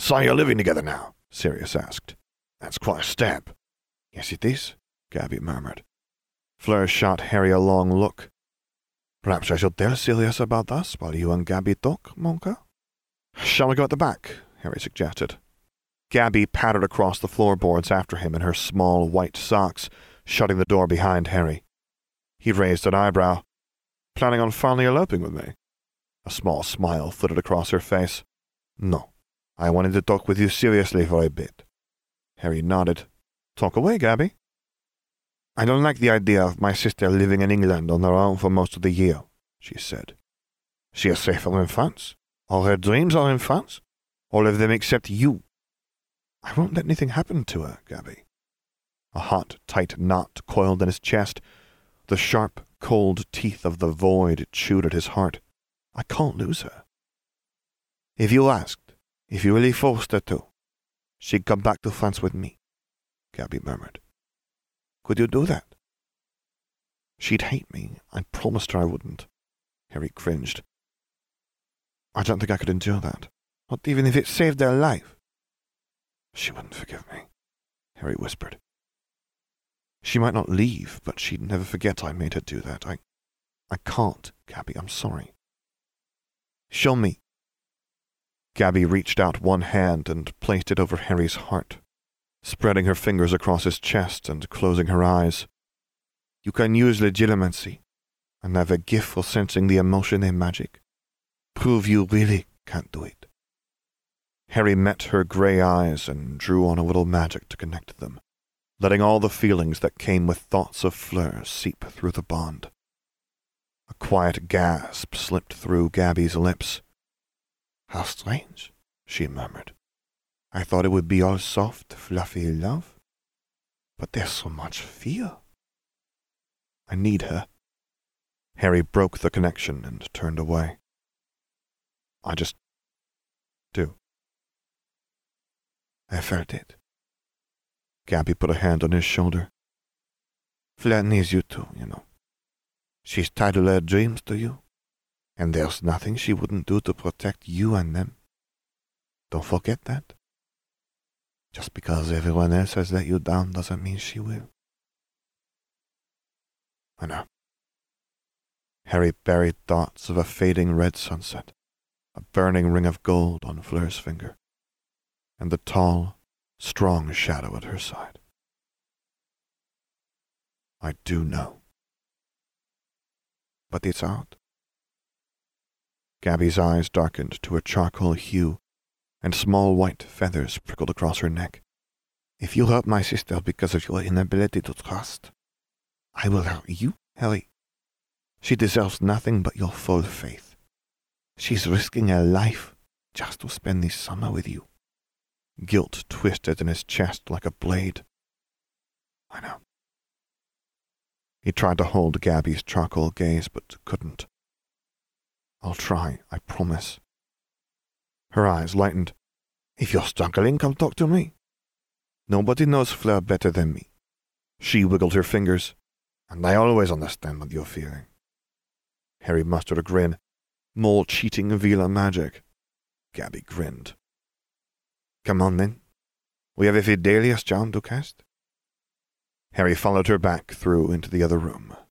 So you're living together now? Sirius asked. That's quite a step. Yes, it is, Gabby murmured. Fleur shot Harry a long look. Perhaps I should tell Sirius about us while you and Gabby talk, Monka? Shall we go at the back? Harry suggested. Gabby pattered across the floorboards after him in her small white socks, shutting the door behind Harry. He raised an eyebrow. Planning on finally eloping with me? A small smile flitted across her face. No, I wanted to talk with you seriously for a bit. Harry nodded. Talk away, Gabby. I don't like the idea of my sister living in England on her own for most of the year, she said. She is safer in France. All her dreams are in France. All of them except you. I won't let anything happen to her, Gabby. A hot, tight knot coiled in his chest. The sharp, cold teeth of the void chewed at his heart. I can't lose her. If you asked, if you really forced her to, she'd come back to France with me, Gabby murmured. Could you do that? She'd hate me. I promised her I wouldn't. Harry cringed. I don't think I could endure that. Not even if it saved their life. She wouldn't forgive me, Harry whispered. She might not leave, but she'd never forget I made her do that. I can't, Gabby. I'm sorry. Show me. Gabby reached out one hand and placed it over Harry's heart, spreading her fingers across his chest and closing her eyes. You can use legitimacy and have a gift for sensing the emotion in magic. Prove you really can't do it. Harry met her grey eyes and drew on a little magic to connect them, letting all the feelings that came with thoughts of Fleur seep through the bond. A quiet gasp slipped through Gabby's lips. How strange, she murmured. I thought it would be all soft, fluffy love. But there's so much fear. I need her. Harry broke the connection and turned away. I just do. I felt it. Gabby put a hand on his shoulder. Fleur needs you too, you know. She's tied all her dreams to you, and there's nothing she wouldn't do to protect you and them. Don't forget that. Just because everyone else has let you down doesn't mean she will. I know. Harry buried thoughts of a fading red sunset, a burning ring of gold on Fleur's finger, and the tall, strong shadow at her side. I do know. But it's out. Gabby's eyes darkened to a charcoal hue, and small white feathers prickled across her neck. If you hurt my sister because of your inability to trust, I will hurt you, Harry. She deserves nothing but your full faith. She's risking her life just to spend this summer with you. Guilt twisted in his chest like a blade. I know. He tried to hold Gabby's charcoal gaze, but couldn't. I'll try, I promise. Her eyes lightened. If you're struggling, come talk to me. Nobody knows Fleur better than me. She wiggled her fingers, and I always understand what you're feeling. Harry mustered a grin. More cheating Vila magic. Gabby grinned. Come on, then. We have a Fidelius charm to cast. Harry followed her back through into the other room.